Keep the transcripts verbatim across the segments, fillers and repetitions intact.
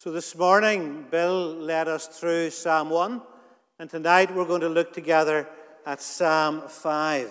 So this morning, Bill led us through Psalm one, and tonight we're going to look together at Psalm five.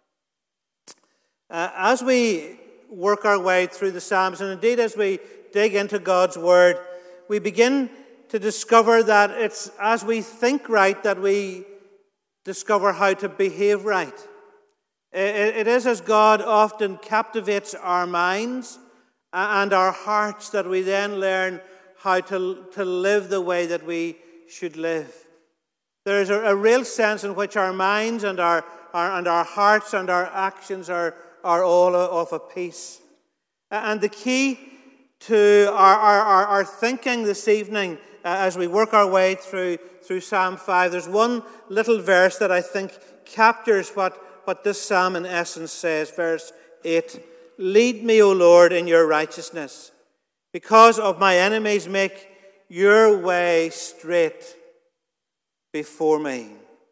Uh, as we work our way through the Psalms, and indeed as we dig into God's Word, we begin to discover that it's as we think right that we discover how to behave right. It, it is as God often captivates our minds and our hearts that we then learn how to, to live the way that we should live. There is a, a real sense in which our minds and our, our and our hearts and our actions are, are all of a piece. And the key to our, our, our, our thinking this evening, uh, as we work our way through, through Psalm five, there's one little verse that I think captures what, what this psalm in essence says. Verse eight, "Lead me, O Lord, in your righteousness. Because of my enemies, make your way straight before me."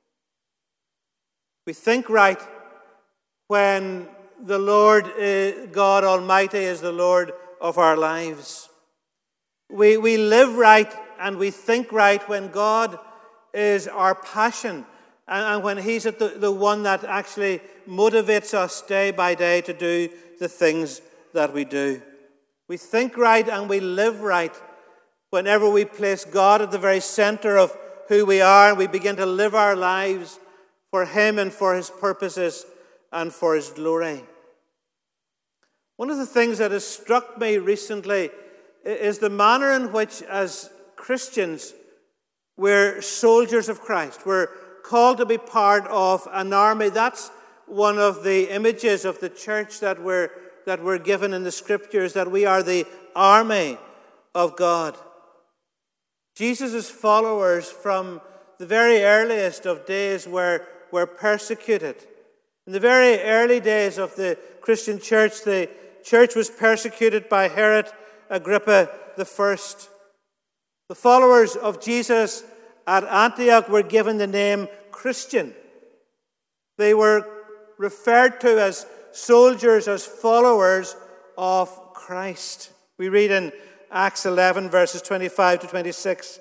We think right when the Lord, uh, God Almighty, is the Lord of our lives. We, we live right and we think right when God is our passion and, and when He's at the, the one that actually motivates us day by day to do the things that we do. We think right and we live right whenever we place God at the very center of who we are and we begin to live our lives for Him and for His purposes and for His glory. One of the things that has struck me recently is the manner in which, as Christians, we're soldiers of Christ. We're called to be part of an army. That's one of the images of the church that we're that we're given in the Scriptures, that we are the army of God. Jesus' followers from the very earliest of days were, were persecuted. In the very early days of the Christian church, the church was persecuted by Herod Agrippa the First. The followers of Jesus at Antioch were given the name Christian. They were referred to as soldiers, as followers of Christ. We read in Acts eleven, verses twenty-five to twenty-six.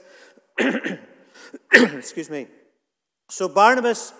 Excuse me. "So Barnabas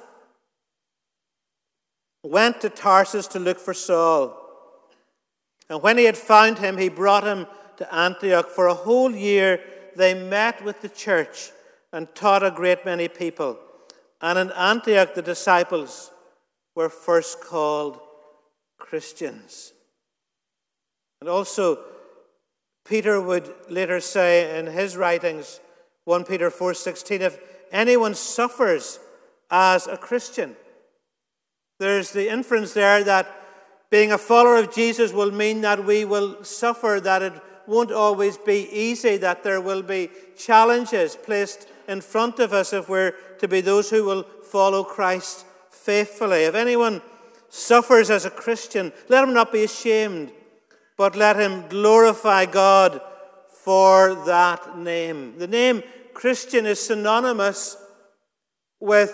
went to Tarsus to look for Saul. And when he had found him, he brought him to Antioch. For a whole year they met with the church and taught a great many people. And in Antioch the disciples were first called Christians." And also, Peter would later say in his writings, First Peter four sixteen, "If anyone suffers as a Christian," there's the inference there that being a follower of Jesus will mean that we will suffer, that it won't always be easy, that there will be challenges placed in front of us if we're to be those who will follow Christ faithfully. If anyone suffers as a Christian, let him not be ashamed, but let him glorify God for that name. The name Christian is synonymous with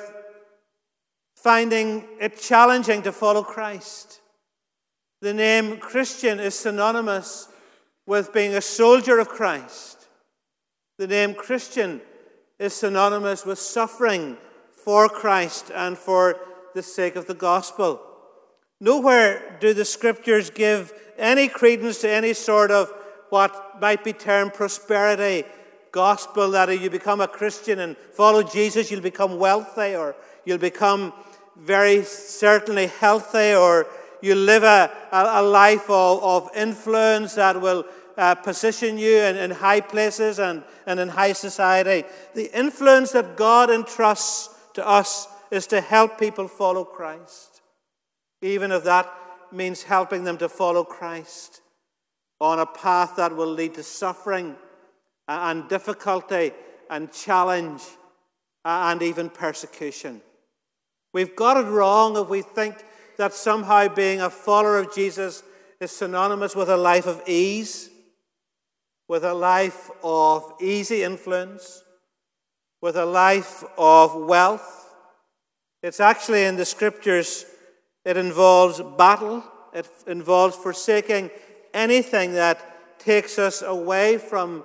finding it challenging to follow Christ. The name Christian is synonymous with being a soldier of Christ. The name Christian is synonymous with suffering for Christ and for the sake of the gospel. Nowhere do the Scriptures give any credence to any sort of what might be termed prosperity gospel, that if you become a Christian and follow Jesus, you'll become wealthy, or you'll become very certainly healthy, or you'll live a, a, a life of, of influence that will uh, position you in, in high places and, and in high society. The influence that God entrusts to us is to help people follow Christ, even if that means helping them to follow Christ on a path that will lead to suffering and difficulty and challenge and even persecution. We've got it wrong if we think that somehow being a follower of Jesus is synonymous with a life of ease, with a life of easy influence, with a life of wealth. It's actually in the Scriptures, it involves battle. It involves forsaking anything that takes us away from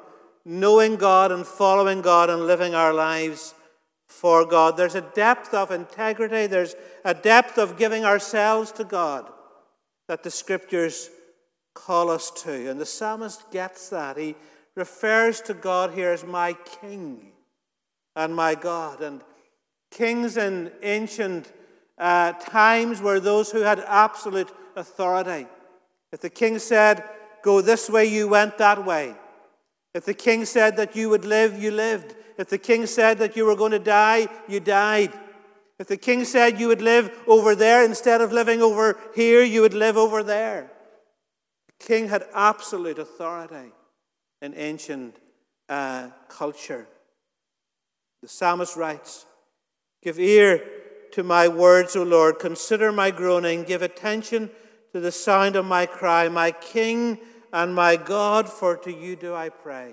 knowing God and following God and living our lives for God. There's a depth of integrity, there's a depth of giving ourselves to God that the Scriptures call us to. And the psalmist gets that. He refers to God here as my King and my God. And kings in ancient uh, times were those who had absolute authority. If the king said, go this way, you went that way. If the king said that you would live, you lived. If the king said that you were going to die, you died. If the king said you would live over there instead of living over here, you would live over there. The king had absolute authority in ancient uh, culture. The psalmist writes, give ear to my words, O Lord. Consider my groaning. Give attention to the sound of my cry. My King and my God, for to you do I pray.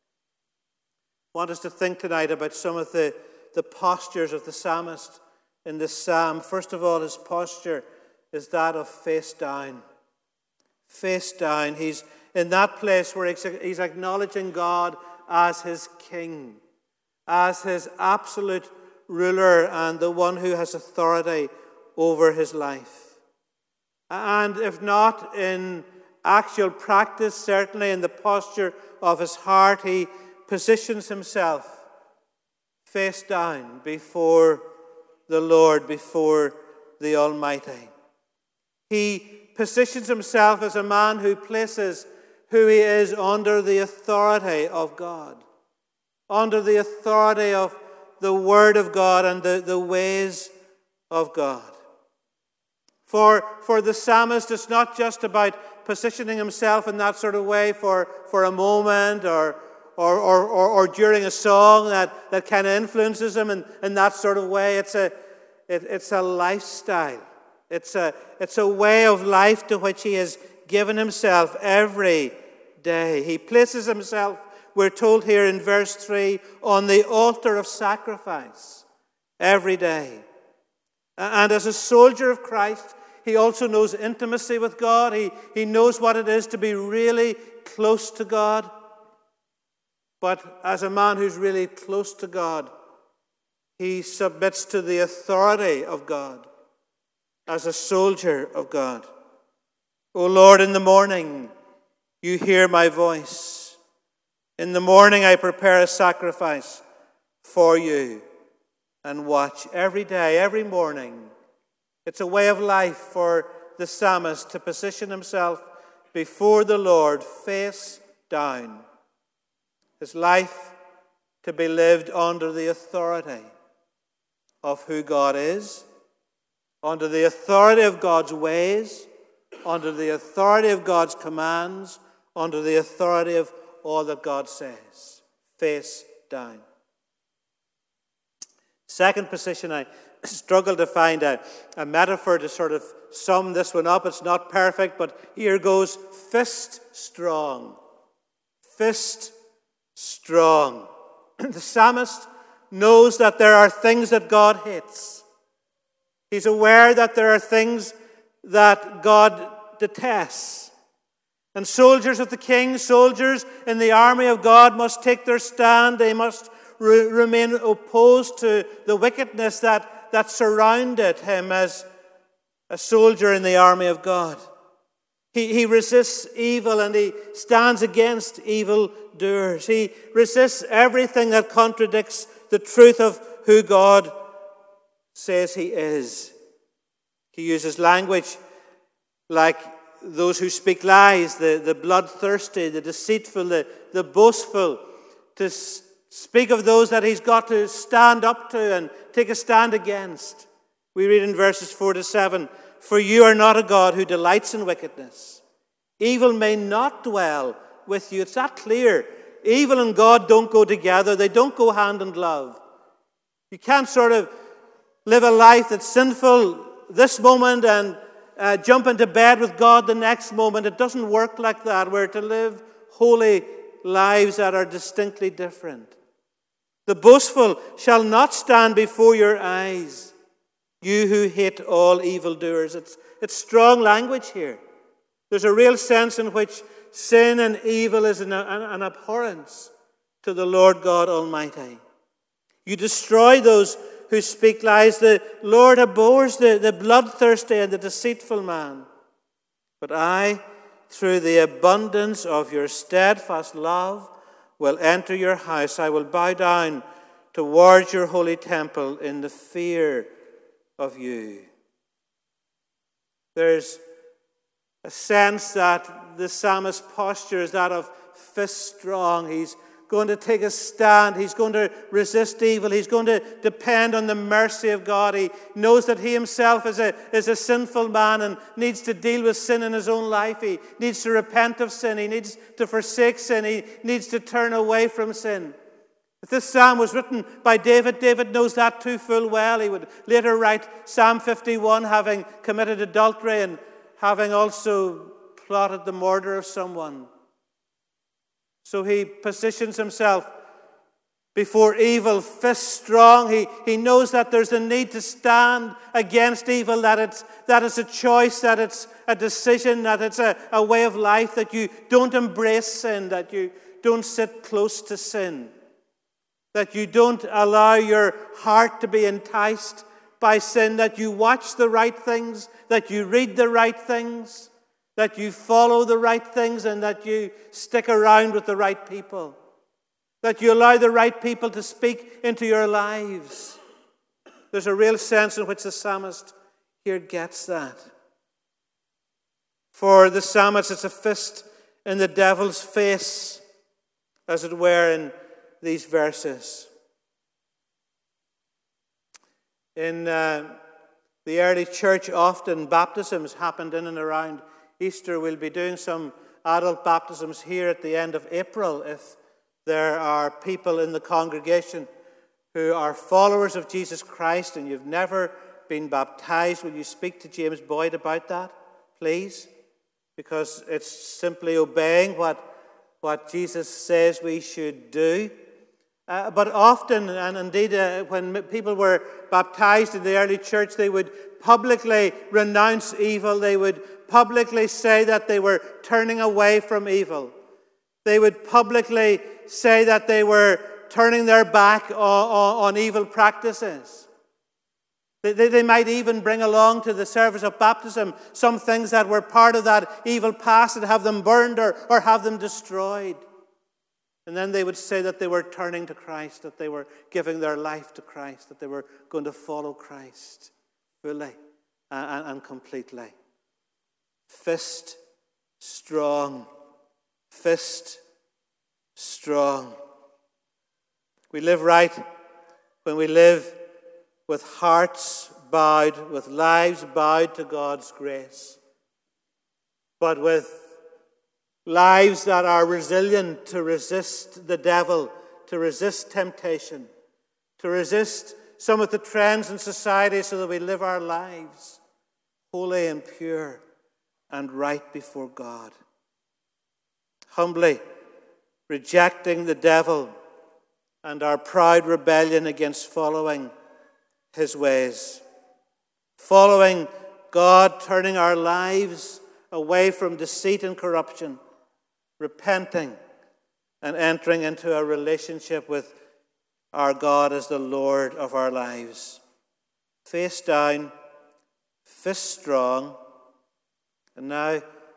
I want us to think tonight about some of the, the postures of the psalmist in this psalm. First of all, his posture is that of face down. Face down. He's in that place where he's acknowledging God as his King, as his absolute ruler and the one who has authority over his life. And if not in actual practice, certainly in the posture of his heart, he positions himself face down before the Lord, before the Almighty. He positions himself as a man who places who he is under the authority of God, under the authority of the Word of God and the, the ways of God. For, for the psalmist, it's not just about positioning himself in that sort of way for, for a moment or, or, or, or, or during a song that, that kind of influences him in, in that sort of way. It's a, it, it's a lifestyle. It's a, it's a way of life to which he has given himself every day. He places himself, we're told here in verse three, on the altar of sacrifice every day. And as a soldier of Christ, he also knows intimacy with God. He, he knows what it is to be really close to God. But as a man who's really close to God, he submits to the authority of God as a soldier of God. O Lord, in the morning you hear my voice. In the morning I prepare a sacrifice for you and watch every day, every morning. It's a way of life for the psalmist to position himself before the Lord face down. His life to be lived under the authority of who God is, under the authority of God's ways, under the authority of God's commands, under the authority of all that God says. Face down. Second position, I struggle to find a, a metaphor to sort of sum this one up. It's not perfect, but here goes: fist strong. Fist strong. The psalmist knows that there are things that God hates. He's aware that there are things that God detests. And soldiers of the king, soldiers in the army of God must take their stand. They must re- remain opposed to the wickedness that, that surrounded him as a soldier in the army of God. He, he resists evil and he stands against evil doers. He resists everything that contradicts the truth of who God says he is. He uses language like those who speak lies, the, the bloodthirsty, the deceitful, the, the boastful, to s- speak of those that he's got to stand up to and take a stand against. We read in verses four to seven, for you are not a God who delights in wickedness. Evil may not dwell with you. It's that clear. Evil and God don't go together. They don't go hand in glove. You can't sort of live a life that's sinful this moment and uh, jump into bed with God the next moment. It doesn't work like that. We're to live holy lives that are distinctly different. The boastful shall not stand before your eyes, you who hate all evildoers. It's, it's strong language here. There's a real sense in which sin and evil is an, an, an abhorrence to the Lord God Almighty. You destroy those who speak lies. The Lord abhors the, the bloodthirsty and the deceitful man. But I, through the abundance of your steadfast love, will enter your house. I will bow down towards your holy temple in the fear of you. There's a sense that the psalmist's posture is that of fist strong. He's going to take a stand. He's going to resist evil. He's going to depend on the mercy of God. He knows that he himself is a, is a sinful man and needs to deal with sin in his own life. He needs to repent of sin. He needs to forsake sin. He needs to turn away from sin. If this psalm was written by David, David knows that too full well. He would later write Psalm fifty-one, having committed adultery and having also plotted the murder of someone. So he positions himself before evil, fist strong. He, he knows that there's a need to stand against evil, that it's, that it's a choice, that it's a decision, that it's a, a way of life, that you don't embrace sin, that you don't sit close to sin, that you don't allow your heart to be enticed by sin, that you watch the right things, that you read the right things, that you follow the right things, and that you stick around with the right people, that you allow the right people to speak into your lives. There's a real sense in which the psalmist here gets that. For the psalmist, it's a fist in the devil's face, as it were, in these verses. In uh, the early church, often baptisms happened in and around Easter. We'll be doing some adult baptisms here at the end of April. If there are people in the congregation who are followers of Jesus Christ and you've never been baptized, will you speak to James Boyd about that, please? Because it's simply obeying what, what Jesus says we should do. Uh, but often, and indeed uh, when people were baptized in the early church, they would publicly renounce evil. They would publicly say that they were turning away from evil. They would publicly say that they were turning their back on, on, on evil practices. They, they, they might even bring along to the service of baptism some things that were part of that evil past and have them burned or, or have them destroyed. And then they would say that they were turning to Christ, that they were giving their life to Christ, that they were going to follow Christ fully and, and completely. Fist strong. Fist strong. We live right when we live with hearts bowed, with lives bowed to God's grace, but with lives that are resilient to resist the devil, to resist temptation, to resist some of the trends in society so that we live our lives holy and pure and right before God. Humbly rejecting the devil and our proud rebellion against following his ways. Following God, turning our lives away from deceit and corruption, repenting and entering into a relationship with our God as the Lord of our lives. Face down, fist strong, and now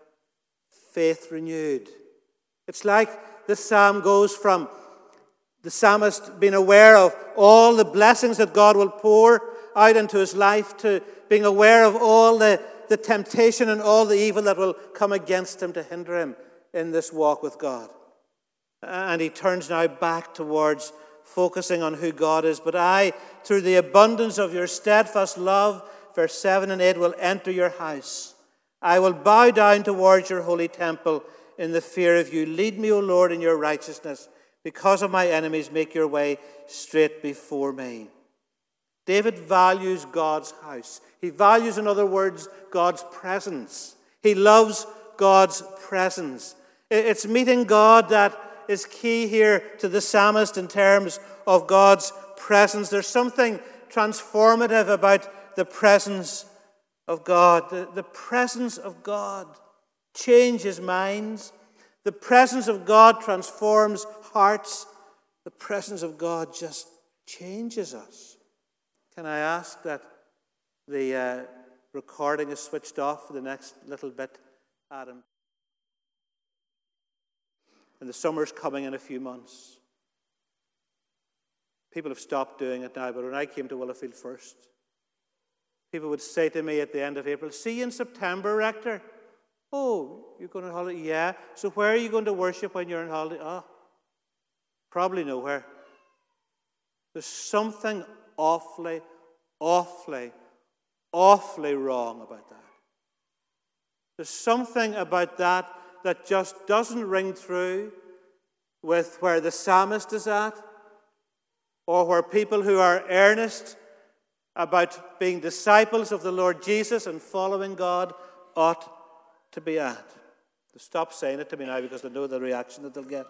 faith renewed. It's like this psalm goes from the psalmist being aware of all the blessings that God will pour out into his life to being aware of all the, the temptation and all the evil that will come against him to hinder him in this walk with God. And he turns now back towards focusing on who God is. But I, through the abundance of your steadfast love, verse seven and eight, will enter your house. I will bow down towards your holy temple in the fear of you. Lead me, O Lord, in your righteousness. Because of my enemies, make your way straight before me. David values God's house. He values, in other words, God's presence. He loves God's presence. It's meeting God that is key here to the psalmist in terms of God's presence. There's something transformative about the presence of God. The, the presence of God changes minds. The presence of God transforms hearts. The presence of God just changes us. Can I ask that the uh, recording is switched off for the next little bit, Adam? And the summer's coming in a few months. People have stopped doing it now, but when I came to Willowfield first, people would say to me at the end of April, "See you in September, Rector." "Oh, you're going on holiday?" "Yeah." "So where are you going to worship when you're on holiday?" "Oh, probably nowhere." There's something awfully, awfully, awfully wrong about that. There's something about that that just doesn't ring through with where the psalmist is at, or where people who are earnest about being disciples of the Lord Jesus and following God ought to be at. They stop saying it to me now because they know the reaction that they'll get.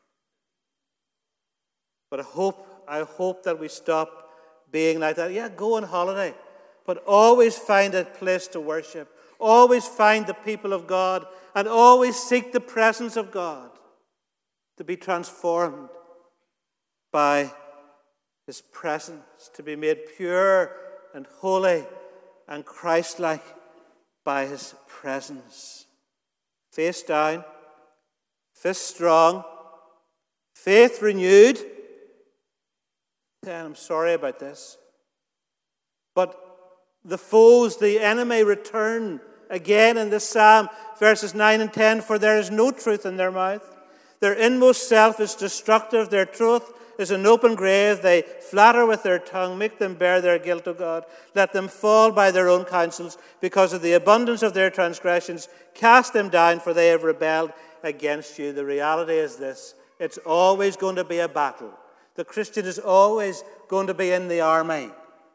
But I hope, I hope that we stop being like that. Yeah, go on holiday, but always find a place to worship. Always find the people of God, and always seek the presence of God to be transformed by His presence, to be made pure and holy and Christ-like by His presence. Face down, fist strong, faith renewed. And I'm sorry about this, but the foes, the enemy, return again in this psalm, verses nine and ten. "For there is no truth in their mouth. Their inmost self is destructive. Their truth is an open grave. They flatter with their tongue. Make them bear their guilt, O God. Let them fall by their own counsels. Because of the abundance of their transgressions, cast them down, for they have rebelled against you." The reality is this: it's always going to be a battle. The Christian is always going to be in the army,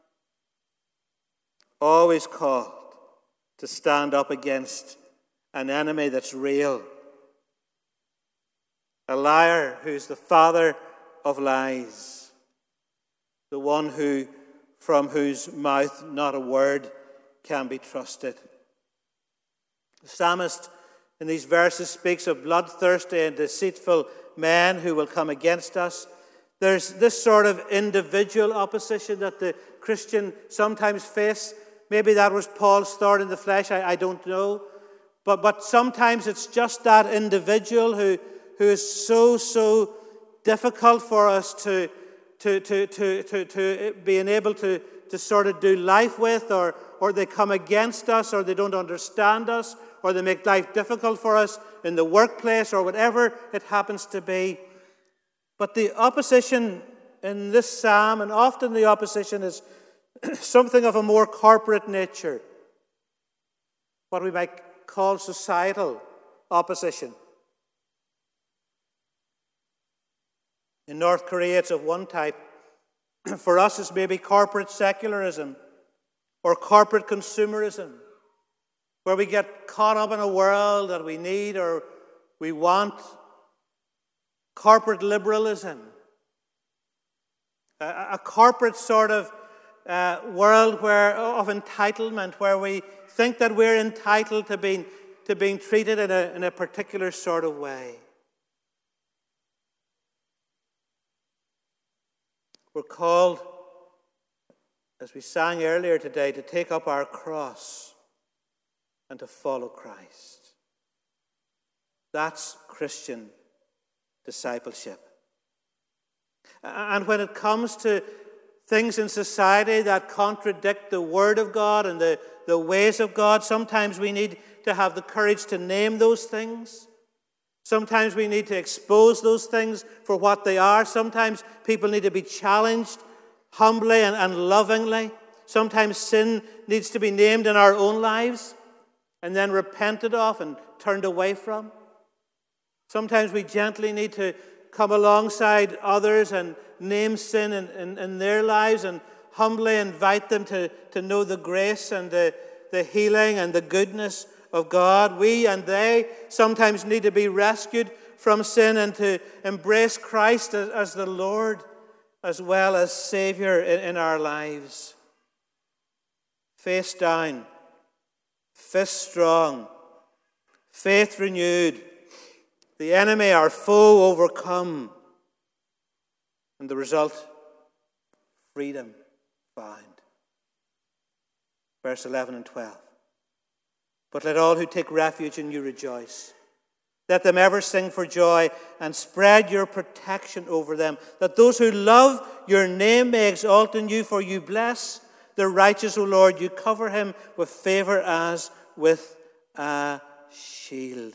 always called to stand up against an enemy that's real, a liar who's the father of lies, the one who, from whose mouth not a word can be trusted. The psalmist in these verses speaks of bloodthirsty and deceitful men who will come against us. There's this sort of individual opposition that the Christian sometimes face. Maybe that was Paul's thorn in the flesh, I, I don't know. But, but sometimes it's just that individual who, who is so, so difficult for us to, to, to, to, to, to being able to, to sort of do life with, or, or they come against us, or they don't understand us, or they make life difficult for us in the workplace, or whatever it happens to be. But the opposition in this psalm, and often the opposition is something of a more corporate nature, what we might call societal opposition. In North Korea, it's of one type. For us, it's maybe corporate secularism or corporate consumerism, where we get caught up in a world that we need or we want. Corporate liberalism, a, a corporate sort of uh, world where of entitlement, where we think that we're entitled to being to being treated in a in a particular sort of way. We're called, as we sang earlier today, to take up our cross and to follow Christ. That's Christian discipleship. And when it comes to things in society that contradict the Word of God and the, the ways of God, sometimes we need to have the courage to name those things. Sometimes we need to expose those things for what they are. Sometimes people need to be challenged humbly and, and lovingly. Sometimes sin needs to be named in our own lives and then repented of and turned away from. Sometimes we gently need to come alongside others and name sin in, in, in their lives and humbly invite them to, to know the grace and the, the healing and the goodness of God. We and they sometimes need to be rescued from sin and to embrace Christ as, as the Lord as well as Savior in, in our lives. Face down, fist strong, faith renewed, the enemy, our foe, overcome. And the result, freedom found. Verse eleven and twelve. But let all who take refuge in you rejoice. Let them ever sing for joy and spread your protection over them. That those who love your name may exalt in you, for you bless the righteous, O Lord. You cover him with favor as with a shield.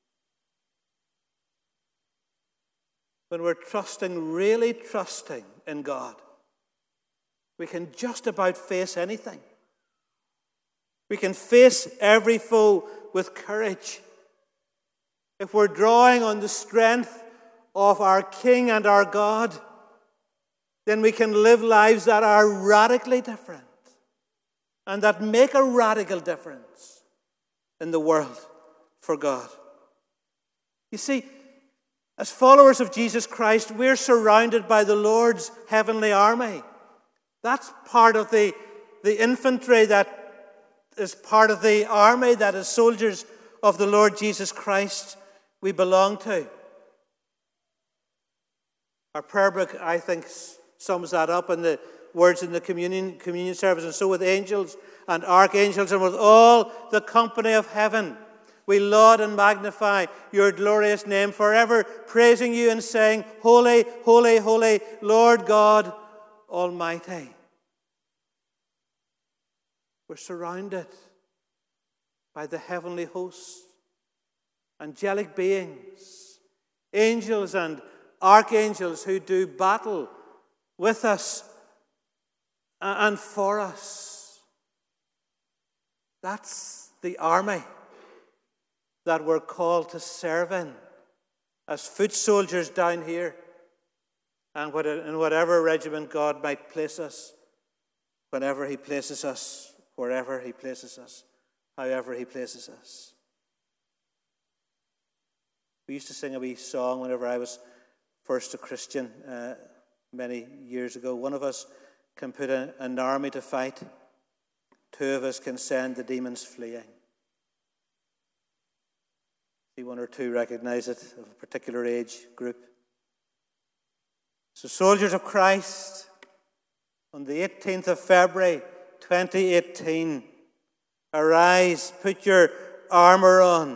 When we're trusting, really trusting in God, we can just about face anything. We can face every foe with courage. If we're drawing on the strength of our King and our God, then we can live lives that are radically different and that make a radical difference in the world for God. You see, as followers of Jesus Christ, we're surrounded by the Lord's heavenly army. That's part of the, the infantry that is part of the army that is soldiers of the Lord Jesus Christ we belong to. Our prayer book, I think, sums that up in the words in the communion, communion service. And so with angels and archangels and with all the company of heaven, we laud and magnify your glorious name, forever praising you and saying, Holy, holy, holy, Lord God Almighty. We're surrounded by the heavenly hosts, angelic beings, angels and archangels who do battle with us and for us. That's the army that we're called to serve in as foot soldiers down here and in whatever regiment God might place us, whenever he places us, wherever he places us, however he places us. We used to sing a wee song whenever I was first a Christian uh, many years ago. One of us can put a, an army to fight. Two of us can send the demons fleeing. See, one or two recognize it, of a particular age group. So, soldiers of Christ, on the eighteenth of February, twenty eighteen, arise, put your armor on.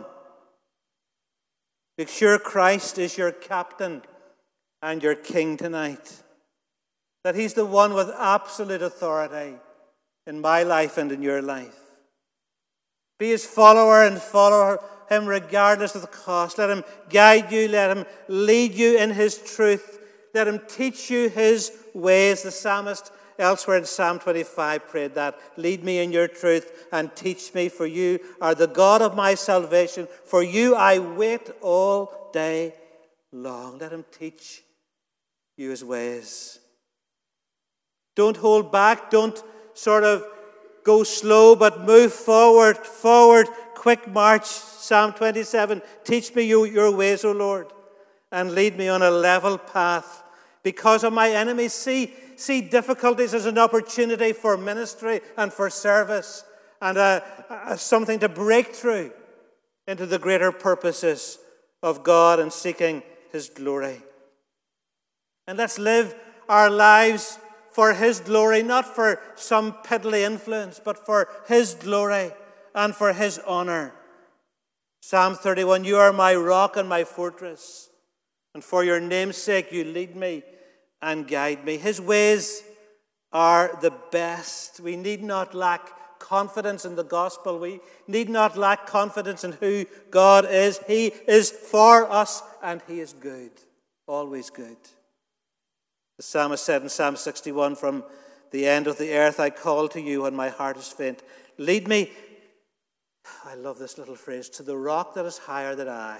Make sure Christ is your captain and your king tonight. That he's the one with absolute authority in my life and in your life. Be his follower and follow him regardless of the cost. Let him guide you. Let him lead you in his truth. Let him teach you his ways. The psalmist elsewhere in Psalm twenty-five prayed that. Lead me in your truth and teach me, for you are the God of my salvation. For you I wait all day long. Let him teach you his ways. Don't hold back. Don't sort of go slow, but move forward, forward, quick march. Psalm twenty-seven, teach me you, your ways, O Lord, and lead me on a level path. Because of my enemies, see, see difficulties as an opportunity for ministry and for service and a, a, something to break through into the greater purposes of God and seeking his glory. And let's live our lives for his glory, not for some piddly influence, but for his glory and for his honor. Psalm thirty-one, you are my rock and my fortress, and for your name's sake you lead me and guide me. His ways are the best. We need not lack confidence in the gospel. We need not lack confidence in who God is. He is for us and he is good, always good. The psalmist said in Psalm sixty-one, from the end of the earth I call to you when my heart is faint. Lead me, I love this little phrase, to the rock that is higher than I.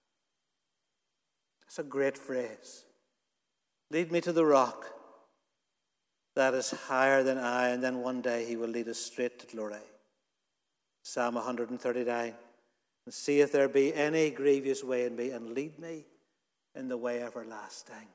It's a great phrase. Lead me to the rock that is higher than I, and then one day he will lead us straight to glory. Psalm one thirty-nine, and see if there be any grievous way in me, and lead me in the way everlasting.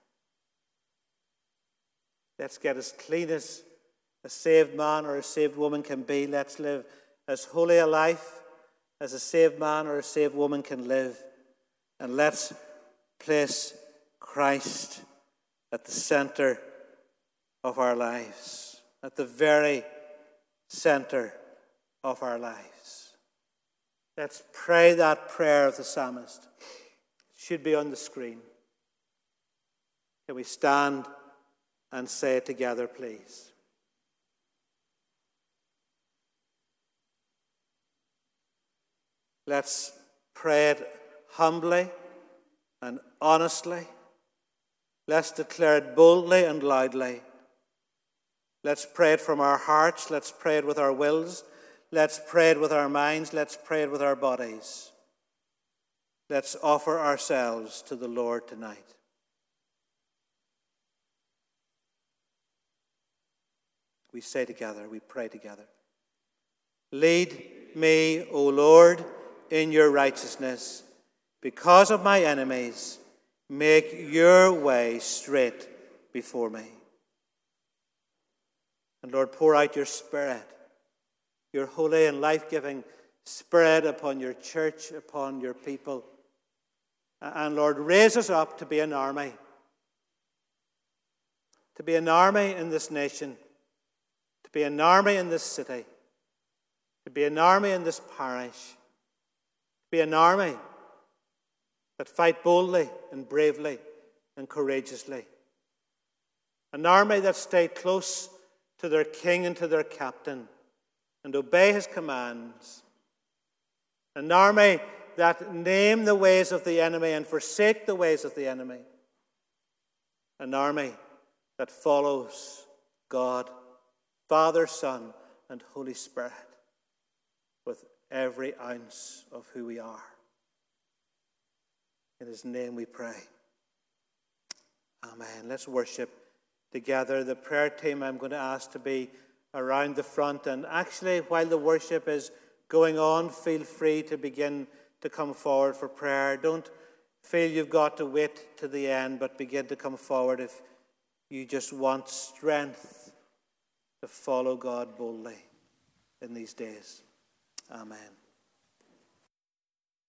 Let's get as clean as a saved man or a saved woman can be. Let's live as holy a life as a saved man or a saved woman can live. And let's place Christ at the center of our lives, at the very center of our lives. Let's pray that prayer of the psalmist. It should be on the screen. Can we stand and say it together, please? Let's pray it humbly and honestly. Let's declare it boldly and loudly. Let's pray it from our hearts. Let's pray it with our wills. Let's pray it with our minds. Let's pray it with our bodies. Let's offer ourselves to the Lord tonight. We say together, we pray together. Lead me, O Lord, in your righteousness. Because of my enemies, make your way straight before me. And Lord, pour out your Spirit, your holy and life-giving Spirit upon your church, upon your people. And Lord, raise us up to be an army. To be an army in this nation. To be an army in this city. To be an army in this parish. To be an army that fight boldly and bravely and courageously. An army that stay close to their king and to their captain and obey his commands. An army that name the ways of the enemy and forsake the ways of the enemy. An army that follows God, Father, Son, and Holy Spirit with every ounce of who we are. In his name we pray. Amen. Let's worship together. The prayer team I'm going to ask to be around the front. And actually, while the worship is going on, feel free to begin to come forward for prayer. Don't feel you've got to wait to the end, but begin to come forward if you just want strength to follow God boldly in these days. Amen.